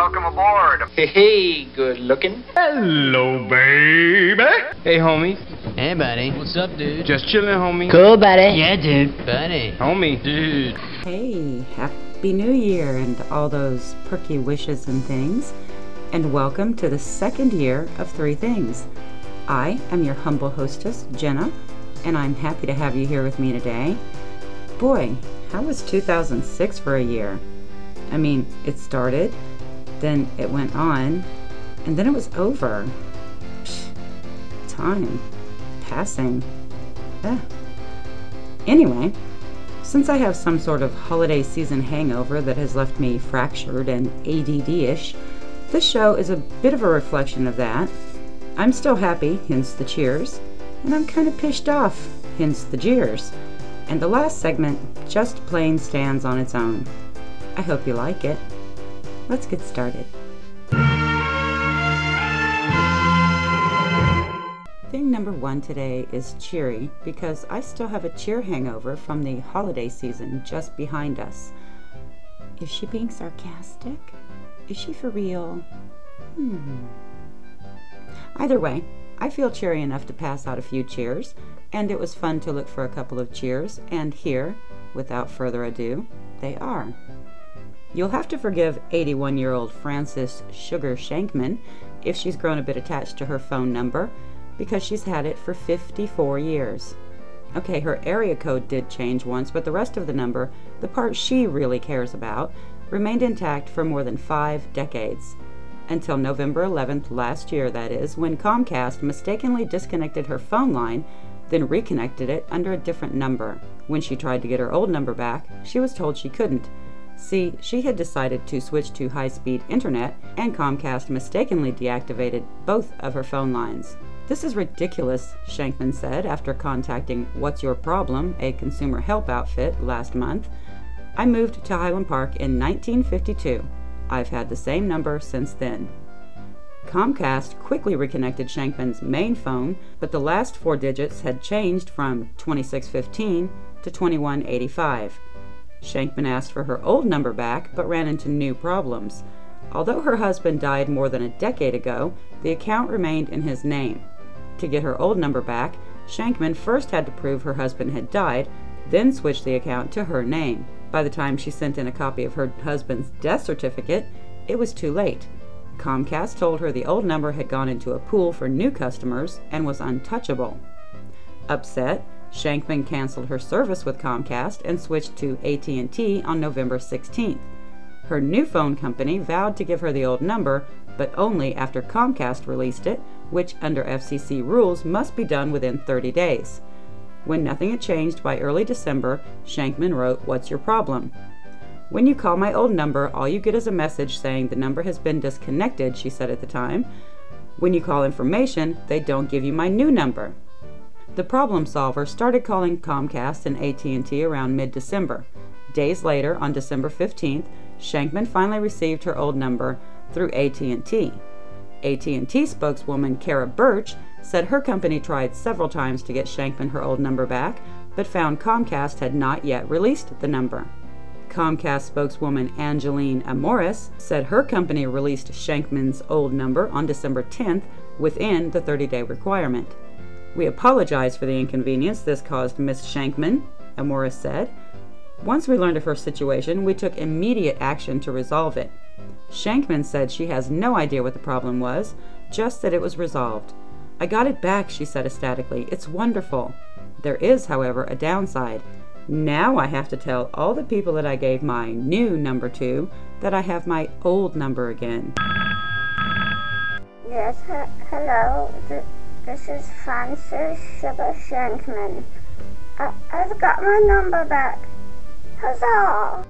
welcome aboard. Hey, good looking. Hello, baby. Hey, homie. Hey, buddy. What's up, dude? Just chilling, homie. Cool, buddy. Yeah, dude. Buddy. Homie. Dude. Hey, Happy New Year and all those perky wishes and things. And welcome to the second year of Three Things. I am your humble hostess, Jenna, and I'm happy to have you here with me today. Boy, how was 2006 for a year? I mean, it started, then it went on, and then it was over. Psh, time. Passing. Anyway, since I have some sort of holiday season hangover that has left me fractured and ADD-ish, this show is a bit of a reflection of that. I'm still happy, hence the cheers, and I'm kind of pissed off, hence the jeers. And the last segment just plain stands on its own. I hope you like it. Let's get started. Thing number one today is cheery because I still have a cheer hangover from the holiday season just behind us. Is she being sarcastic? Is she for real? Either way, I feel cheery enough to pass out a few cheers, and it was fun to look for a couple of cheers, and here, without further ado, they are. You'll have to forgive 81-year-old Frances Sugar Shankman if she's grown a bit attached to her phone number, because she's had it for 54 years. Okay, her area code did change once, but the rest of the number, the part she really cares about, remained intact for more than 5 decades. Until November 11th last year, that is, when Comcast mistakenly disconnected her phone line, then reconnected it under a different number. When she tried to get her old number back, she was told she couldn't. See, she had decided to switch to high-speed internet, and Comcast mistakenly deactivated both of her phone lines. "This is ridiculous," Shankman said after contacting What's Your Problem, a consumer help outfit, last month. "I moved to Highland Park in 1952. I've had the same number since then." Comcast quickly reconnected Shankman's main phone, but the last 4 digits had changed from 2615 to 2185. Shankman asked for her old number back, but ran into new problems. Although her husband died more than a decade ago, the account remained in his name. To get her old number back, Shankman first had to prove her husband had died, then switch the account to her name. By the time she sent in a copy of her husband's death certificate, it was too late. Comcast told her the old number had gone into a pool for new customers and was untouchable. Upset, Shankman canceled her service with Comcast and switched to AT&T on November 16th. Her new phone company vowed to give her the old number, but only after Comcast released it, which under FCC rules must be done within 30 days. When nothing had changed by early December, Shankman wrote, "What's your problem?" "When you call my old number, all you get is a message saying the number has been disconnected," she said at the time. "When you call information, they don't give you my new number." The problem solver started calling Comcast and AT&T around mid-December. Days later, on December 15th, Shankman finally received her old number through AT&T. AT&T spokeswoman Kara Birch said her company tried several times to get Shankman her old number back, but found Comcast had not yet released the number. Comcast spokeswoman Angeline Amoris said her company released Shankman's old number on December 10th within the 30-day requirement. "We apologize for the inconvenience this caused Miss Shankman," Amoris said. "Once we learned of her situation, we took immediate action to resolve it." Shankman said she has no idea what the problem was, just that it was resolved. "I got it back," she said ecstatically. "It's wonderful. There is, however, a downside. Now I have to tell all the people that I gave my new number to that I have my old number again." Yes, hello. This is Frances Sugar Shankman. I've got my number back. Huzzah!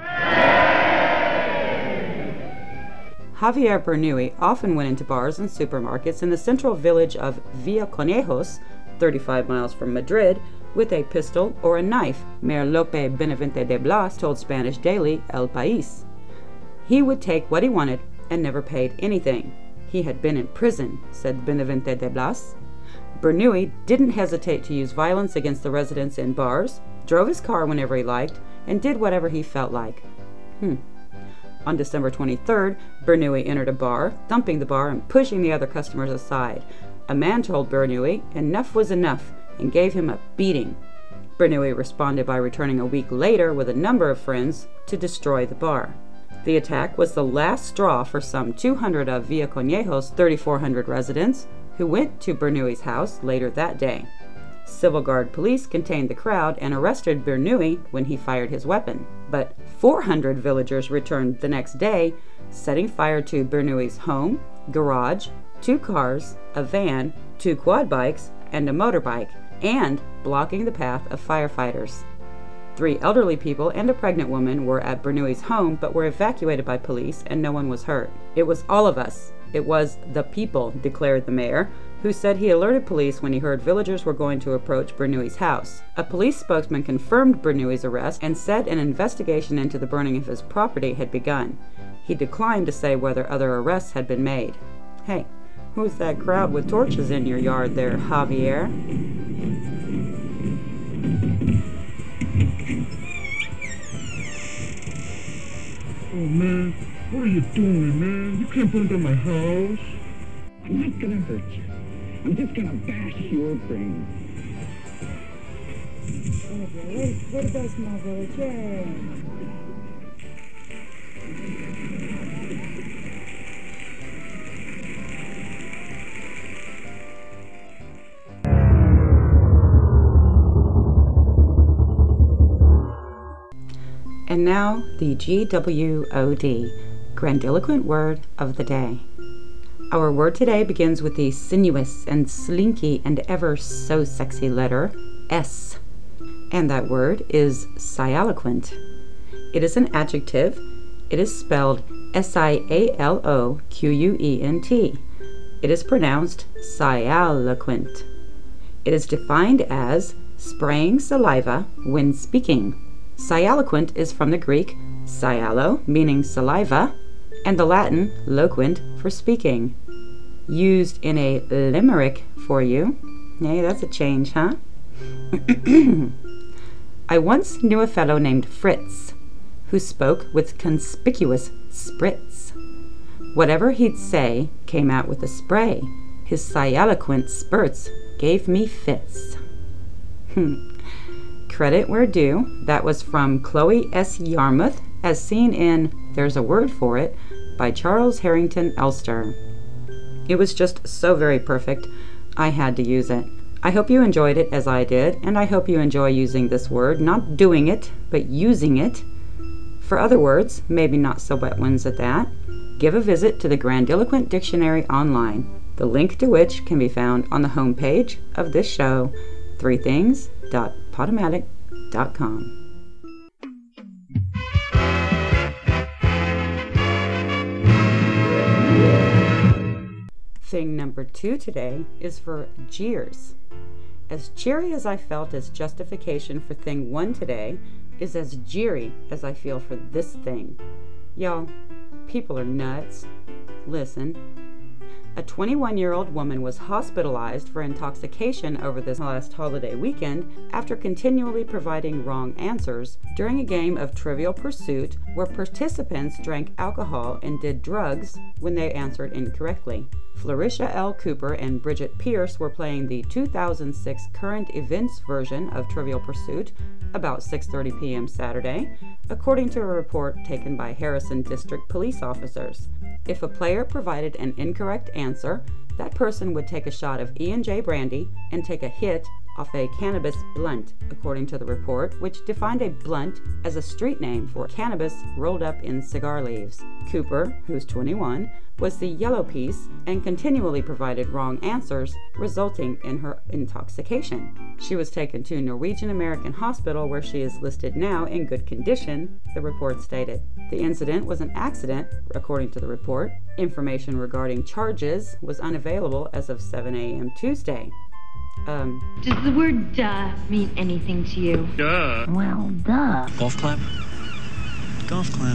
Javier Bernoulli often went into bars and supermarkets in the central village of Villa Conejos, 35 miles from Madrid, with a pistol or a knife, Mayor Lope Benavente de Blas told Spanish daily El País. He would take what he wanted and never paid anything. He had been in prison, said Benavente de Blas. Bernoulli didn't hesitate to use violence against the residents in bars, drove his car whenever he liked, and did whatever he felt like. On December 23rd, Bernoulli entered a bar, thumping the bar and pushing the other customers aside. A man told Bernoulli enough was enough and gave him a beating. Bernoulli responded by returning a week later with a number of friends to destroy the bar. The attack was the last straw for some 200 of Villa Conejo's 3,400 residents who went to Bernoulli's house later that day. Civil Guard police contained the crowd and arrested Bernoulli when he fired his weapon. But 400 villagers returned the next day, setting fire to Bernoulli's home, garage, 2 cars, a van, 2 quad bikes, and a motorbike, and blocking the path of firefighters. 3 elderly people and a pregnant woman were at Bernoulli's home but were evacuated by police and no one was hurt. It was all of us. It was the people, declared the mayor, who said he alerted police when he heard villagers were going to approach Bernoulli's house. A police spokesman confirmed Bernoulli's arrest and said an investigation into the burning of his property had begun. He declined to say whether other arrests had been made. Hey, who's that crowd with torches in your yard there, Javier? Oh man, what are you doing, man? You can't burn down my house. I'm not gonna hurt you. I'm just gonna bash your brain. Where did those small village? And now the GWOD, Grandiloquent Word of the Day. Our word today begins with the sinuous and slinky and ever so sexy letter S. And that word is sialoquent. It is an adjective. It is spelled S-I-A-L-O-Q-U-E-N-T. It is pronounced sialoquent. It is defined as spraying saliva when speaking. Sialoquent is from the Greek sialo, meaning saliva, and the Latin loquent for speaking. Used in a limerick for you. Hey, that's a change, huh? I once knew a fellow named Fritz, who spoke with conspicuous spritz. Whatever he'd say came out with a spray. His sialoquent spurts gave me fits. Credit where due. That was from Chloe S. Yarmouth, as seen in There's a Word for It by Charles Harrington Elster. It was just so very perfect, I had to use it. I hope you enjoyed it as I did, and I hope you enjoy using this word, not doing it, but using it. For other words, maybe not so wet ones at that, give a visit to the Grandiloquent Dictionary online, the link to which can be found on the homepage of this show, 3things.podomatic.com. Thing number 2 today is for jeers. As cheery as I felt as justification for thing 1 today is as jeery as I feel for this thing. Y'all, people are nuts. Listen. A 21-year-old woman was hospitalized for intoxication over this last holiday weekend after continually providing wrong answers during a game of Trivial Pursuit where participants drank alcohol and did drugs when they answered incorrectly. Florisha L. Cooper and Bridget Pierce were playing the 2006 current events version of Trivial Pursuit about 6:30 p.m. Saturday, according to a report taken by Harrison District police officers. If a player provided an incorrect answer, that person would take a shot of E&J brandy and take a hit off a cannabis blunt, according to the report, which defined a blunt as a street name for cannabis rolled up in cigar leaves. Cooper, who's 21, was the yellow piece and continually provided wrong answers, resulting in her intoxication. She was taken to Norwegian American Hospital, where she is listed now in good condition, the report stated. The incident was an accident, according to the report. Information regarding charges was unavailable as of 7 a.m. Tuesday. Does the word duh mean anything to you? Duh. Well, duh. Golf clap. Golf clap.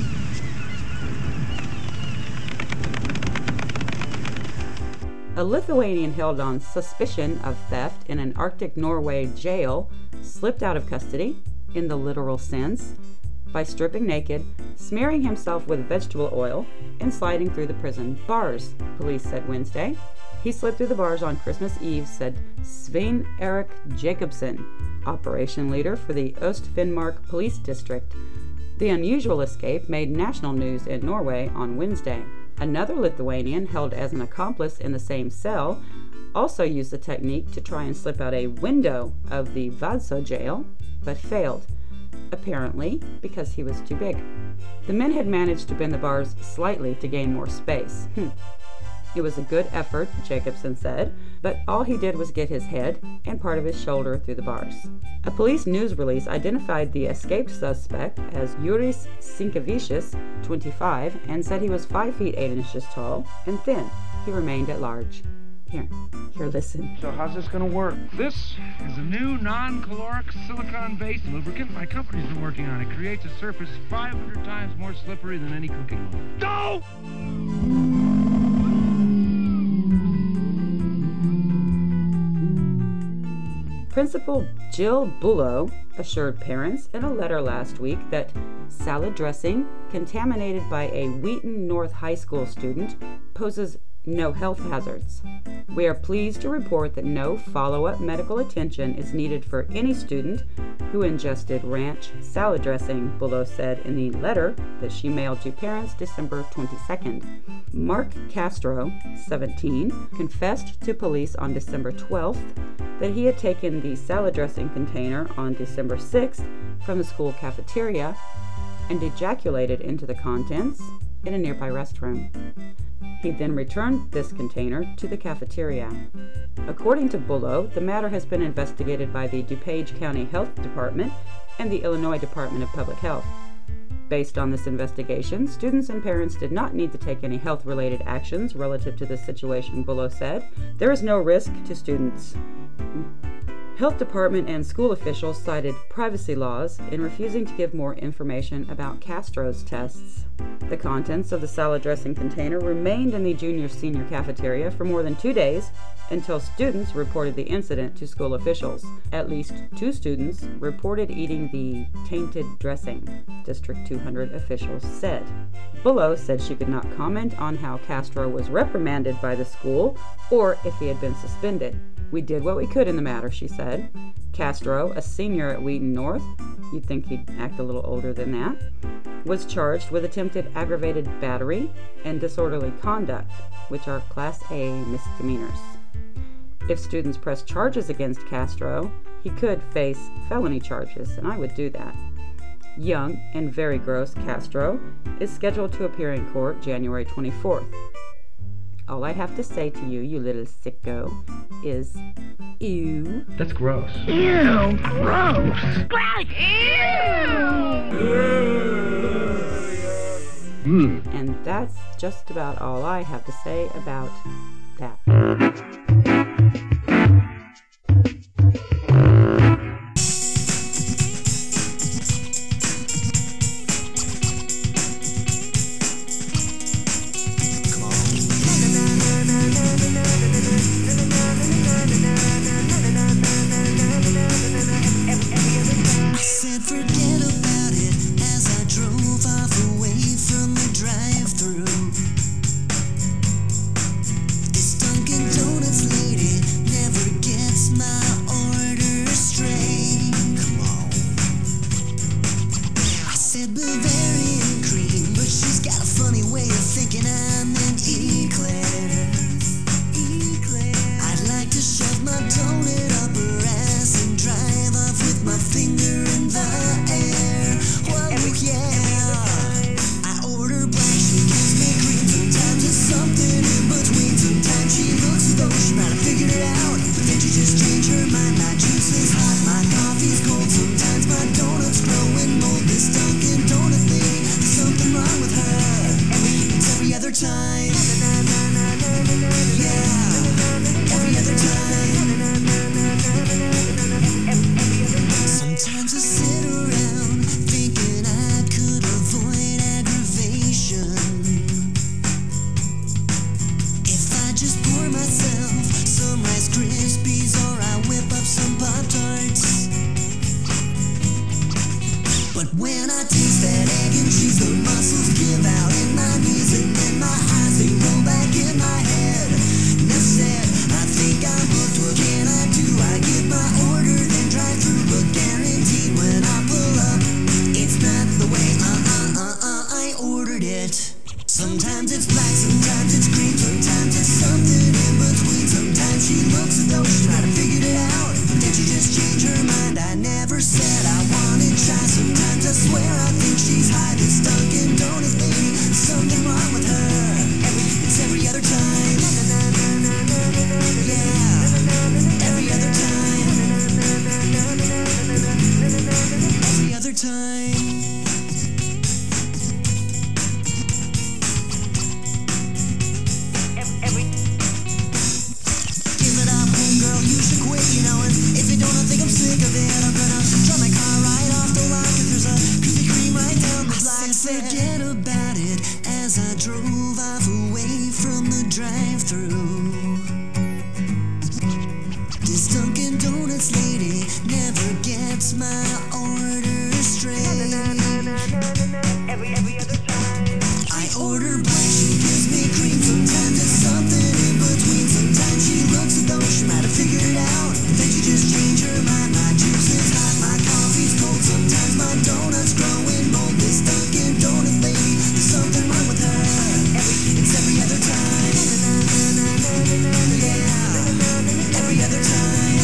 A Lithuanian held on suspicion of theft in an Arctic Norway jail slipped out of custody, in the literal sense, by stripping naked, smearing himself with vegetable oil, and sliding through the prison bars, police said Wednesday. He slipped through the bars on Christmas Eve, said Svein Erik Jacobsen, operation leader for the Øst-Finnmark Police District. The unusual escape made national news in Norway on Wednesday. Another Lithuanian, held as an accomplice in the same cell, also used the technique to try and slip out a window of the Vadsø jail, but failed, apparently because he was too big. The men had managed to bend the bars slightly to gain more space. It was a good effort, Jacobsen said, but all he did was get his head and part of his shoulder through the bars. A police news release identified the escaped suspect as Juris Sinkevicius, 25, and said he was 5 feet 8 inches tall and thin. He remained at large. Here, listen. So how's this gonna work? This is a new non-caloric silicone-based lubricant my company's been working on. It creates a surface 500 times more slippery than any cooking oil. Go! Principal Jill Bullough assured parents in a letter last week that salad dressing contaminated by a Wheaton North High School student poses no health hazards. We are pleased to report that no follow-up medical attention is needed for any student who ingested ranch salad dressing, Bullough said in the letter that she mailed to parents December 22nd. Mark Castro, 17, confessed to police on December 12th that he had taken the salad dressing container on December 6th from the school cafeteria and ejaculated into the contents in a nearby restroom. He then returned this container to the cafeteria. According to Bullough, the matter has been investigated by the DuPage County Health Department and the Illinois Department of Public Health. Based on this investigation, students and parents did not need to take any health-related actions relative to this situation, Bullough said. There is no risk to students. Health department and school officials cited privacy laws in refusing to give more information about Castro's tests. The contents of the salad dressing container remained in the junior-senior cafeteria for more than 2 days until students reported the incident to school officials. At least 2 students reported eating the tainted dressing, District 200 officials said. Bullough said she could not comment on how Castro was reprimanded by the school or if he had been suspended. We did what we could in the matter, she said. Castro, a senior at Wheaton North, you'd think he'd act a little older than that, was charged with attempted aggravated battery and disorderly conduct, which are Class A misdemeanors. If students press charges against Castro, he could face felony charges, and I would do that. Young and very gross Castro is scheduled to appear in court January 24th. All I have to say to you, you little sicko, is ew. That's gross. Ew, gross. Ew. And that's just about all I have to say about that. But when I taste it's black, sometimes it's green, sometimes it's something in between. Sometimes she looks as though she might have figured it out, but then she just changed her mind. I never said I wanted try. Sometimes I swear I think she's high. This Dunkin' Donuts lady, there's something wrong with her. It's every other time. Yeah, every other time. Every other time. Give it up, homegirl, you should quit, you know. And if you don't, I think I'm sick of it. I'm gonna drive my car right off the lot, 'cause there's a Krispy Kreme right down the block. I said forget about it as I drove off away from the drive-thru. This Dunkin' Donuts lady never gets my order straight. Every other time. I order black, she gives me cream. Sometimes it's something in between. Sometimes she looks as though she might have figured it out, then she just changed her mind. My juice is hot, my coffee's cold. Sometimes my donuts growing mold. This Dunkin' Donuts lady, there's something wrong with her. It's every other time. Yeah, every other time.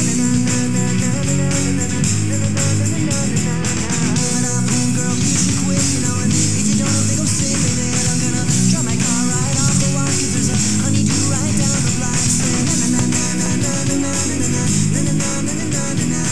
Give it up, homegirl, you should quit, you know. And if you don't, I think I'm sick of it. I'm gonna drive my car right off the lot, 'cause there's a honeydew right down the block. Say na na na na na na na na na na na na na na na na na.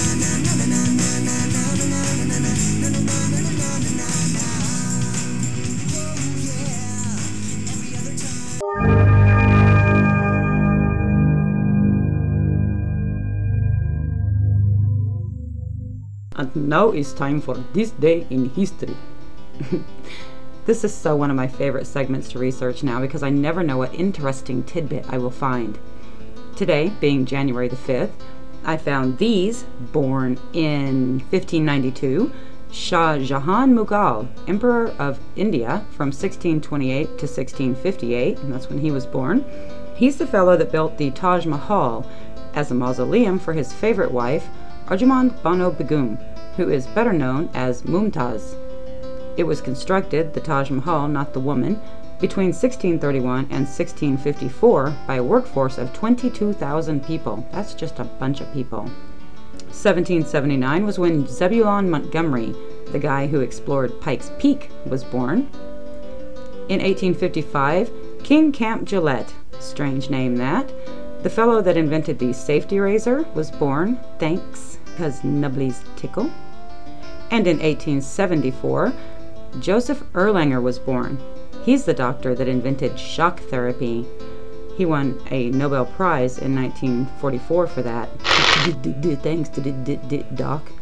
And now it's time for This Day in History. This is so one of my favorite segments to research now because I never know what interesting tidbit I will find. Today, being January the 5th, I found these, born in 1592, Shah Jahan Mughal, Emperor of India from 1628 to 1658, and that's when he was born. He's the fellow that built the Taj Mahal as a mausoleum for his favorite wife, Arjumand Bano Begum, who is better known as Mumtaz. It was constructed, the Taj Mahal, not the woman, between 1631 and 1654 by a workforce of 22,000 people. That's just a bunch of people. 1779 was when Zebulon Montgomery, the guy who explored Pikes Peak, was born. In 1855, King Camp Gillette, strange name that, the fellow that invented the safety razor, was born. Thanks, 'cause nubblies tickle. And in 1874, Joseph Erlanger was born. He's the doctor that invented shock therapy. He won a Nobel Prize in 1944 for that. Thanks to the doc.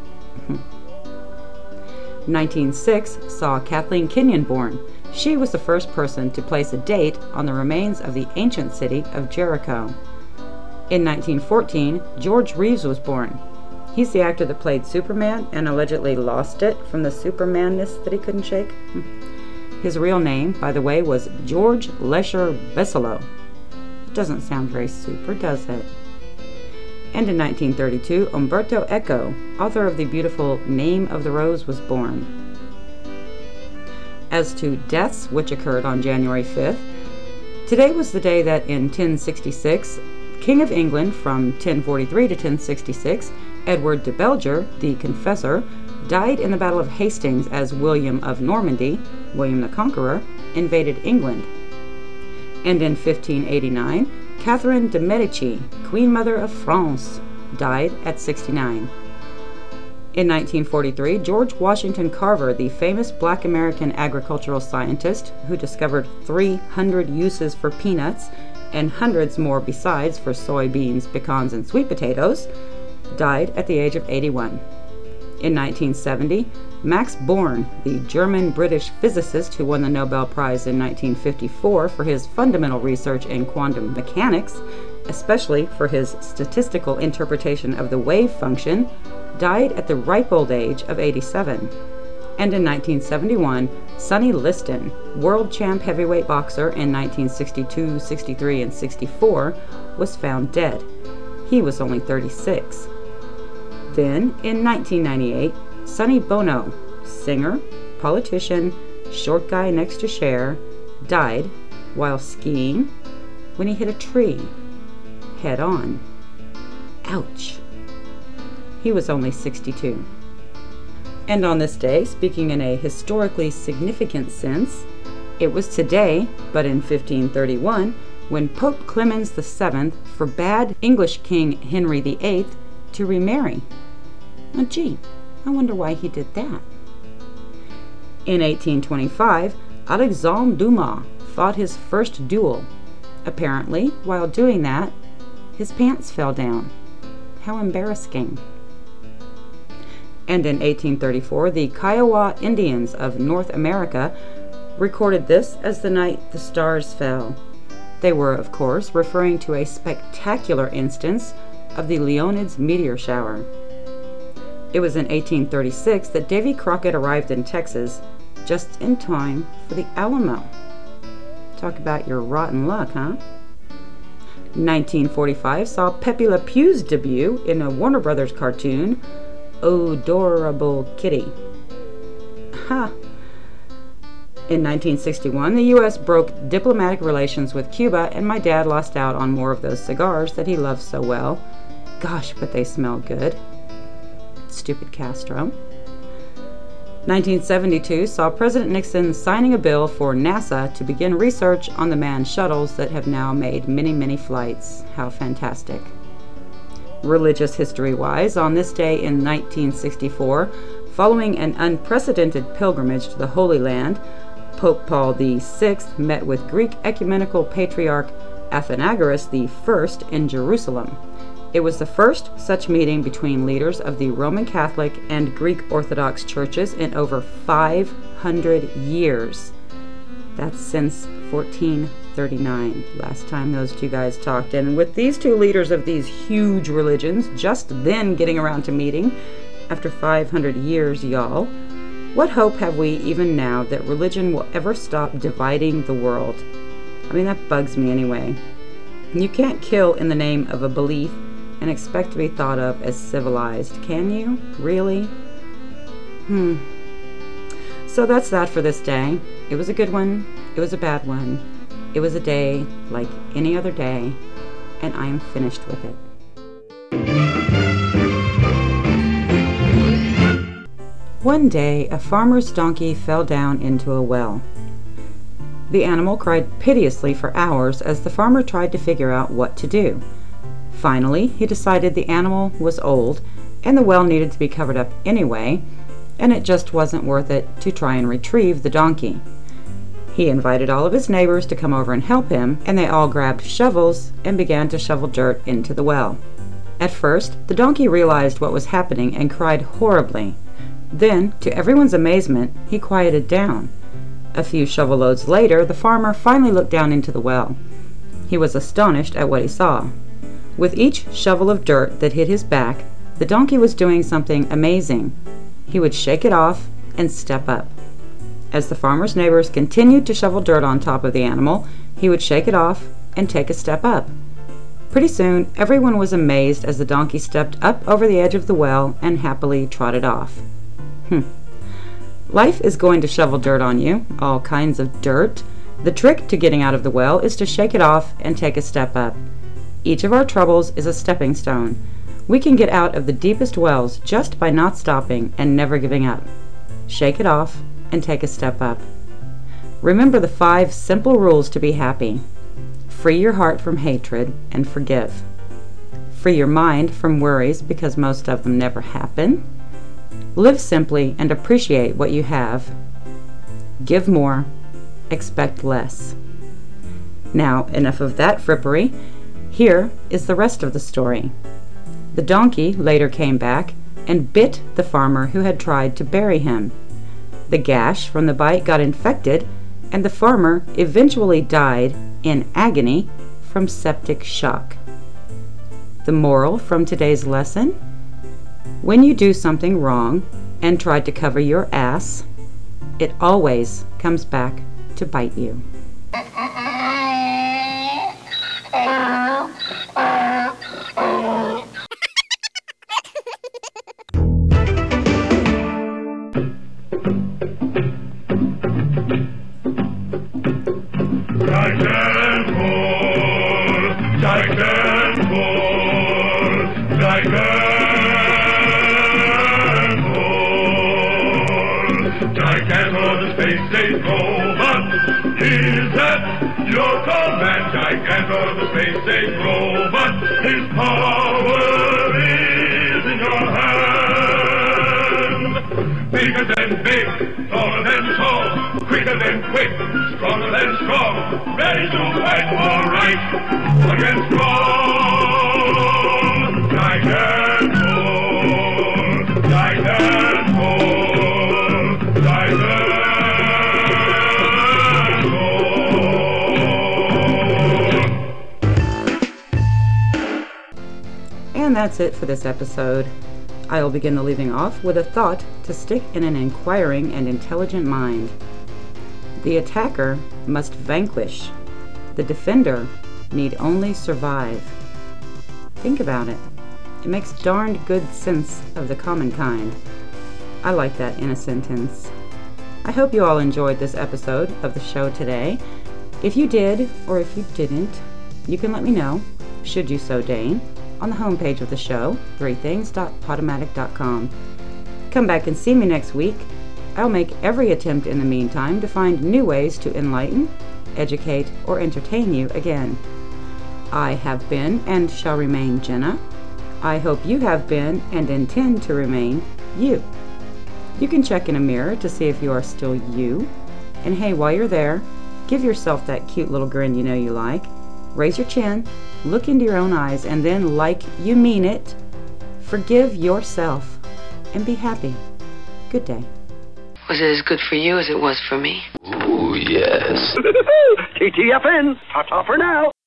1906 saw Kathleen Kenyon born. She was the first person to place a date on the remains of the ancient city of Jericho. In 1914, George Reeves was born. He's the actor that played Superman and allegedly lost it from the Supermanness that he couldn't shake. His real name, by the way, was George Lesher Besselo. Doesn't sound very super, does it? And in 1932, Umberto Eco, author of the beautiful Name of the Rose, was born. As to deaths, which occurred on January 5th, today was the day that in 1066, King of England from 1043 to 1066, Edward de Belger, the Confessor, died in the Battle of Hastings as William of Normandy, William the Conqueror, invaded England. And in 1589, Catherine de' Medici, Queen Mother of France, died at 69. In 1943, George Washington Carver, the famous Black American agricultural scientist who discovered 300 uses for peanuts and hundreds more besides for soybeans, pecans, and sweet potatoes, died at the age of 81. In 1970, Max Born, the German-British physicist who won the Nobel Prize in 1954 for his fundamental research in quantum mechanics, especially for his statistical interpretation of the wave function, died at the ripe old age of 87. And in 1971, Sonny Liston, world champ heavyweight boxer in 1962, 63, and 64, was found dead. He was only 36. Then, in 1998, Sonny Bono, singer, politician, short guy next to Cher, died while skiing when he hit a tree head on. Ouch. He was only 62. And on this day, speaking in a historically significant sense, it was today, but in 1531, when Pope Clemens VII forbade English King Henry VIII to remarry. Oh, gee, I wonder why he did that. In 1825, Alexandre Dumas fought his first duel. Apparently, while doing that, his pants fell down. How embarrassing. And in 1834, the Kiowa Indians of North America recorded this as the night the stars fell. They were, of course, referring to a spectacular instance of the Leonids meteor shower. It was in 1836 that Davy Crockett arrived in Texas just in time for the Alamo. Talk about your rotten luck, huh? 1945 saw Pepe Le Pew's debut in a Warner Brothers cartoon, Odorable Kitty. Ha! In 1961, the U.S. broke diplomatic relations with Cuba, and my dad lost out on more of those cigars that he loves so well. Gosh, but they smell good. Stupid Castro. 1972 saw President Nixon signing a bill for NASA to begin research on the manned shuttles that have now made many, many flights. How fantastic. Religious history-wise, on this day in 1964, following an unprecedented pilgrimage to the Holy Land, Pope Paul VI met with Greek Ecumenical Patriarch Athenagoras I in Jerusalem. It was the first such meeting between leaders of the Roman Catholic and Greek Orthodox churches in over 500 years. That's since 1439, last time those two guys talked. And with these two leaders of these huge religions just then getting around to meeting, after 500 years, y'all, what hope have we even now that religion will ever stop dividing the world? I mean, that bugs me anyway. You can't kill in the name of a belief and expect to be thought of as civilized, can you? Really? So that's that for this day. It was a good one. It was a bad one. It was a day like any other day, and I am finished with it. One day, a farmer's donkey fell down into a well. The animal cried piteously for hours as the farmer tried to figure out what to do. Finally, he decided the animal was old, and the well needed to be covered up anyway, and it just wasn't worth it to try and retrieve the donkey. He invited all of his neighbors to come over and help him, and they all grabbed shovels and began to shovel dirt into the well. At first, the donkey realized what was happening and cried horribly. Then, to everyone's amazement, he quieted down. A few shovel loads later, the farmer finally looked down into the well. He was astonished at what he saw. With each shovel of dirt that hit his back, the donkey was doing something amazing. He would shake it off and step up. As the farmer's neighbors continued to shovel dirt on top of the animal, he would shake it off and take a step up. Pretty soon, everyone was amazed as the donkey stepped up over the edge of the well and happily trotted off. Life is going to shovel dirt on you, all kinds of dirt. The trick to getting out of the well is to shake it off and take a step up. Each of our troubles is a stepping stone. We can get out of the deepest wells just by not stopping and never giving up. Shake it off and take a step up. Remember the 5 simple rules to be happy. Free your heart from hatred and forgive. Free your mind from worries because most of them never happen. Live simply and appreciate what you have. Give more, expect less. Now, enough of that frippery. Here is the rest of the story. The donkey later came back and bit the farmer who had tried to bury him. The gash from the bite got infected, and the farmer eventually died in agony from septic shock. The moral from today's lesson: when you do something wrong and try to cover your ass, it always comes back to bite you. Right Immortal man, Gigantor, the space age robot. His power is in your hand. Bigger than big, taller than tall, quicker than quick, stronger than strong, ready to fight for right against wrong. Gigantor, Gigantor, Gigantor. And that's it for this episode. I will begin the leaving off with a thought to stick in an inquiring and intelligent mind. The attacker must vanquish. The defender need only survive. Think about it. It makes darned good sense of the common kind. I like that in a sentence. I hope you all enjoyed this episode of the show today. If you did, or if you didn't, you can let me know, should you so deign, on the homepage of the show, 3things.podomatic.com. Come back and see me next week. I'll make every attempt in the meantime to find new ways to enlighten, educate, or entertain you again. I have been and shall remain Jenna. I hope you have been and intend to remain you. You can check in a mirror to see if you are still you. And hey, while you're there, give yourself that cute little grin you know you like. Raise your chin, look into your own eyes, and then, like you mean it, forgive yourself and be happy. Good day. Was it as good for you as it was for me? Ooh, yes. TTFN. Ta-ta for now.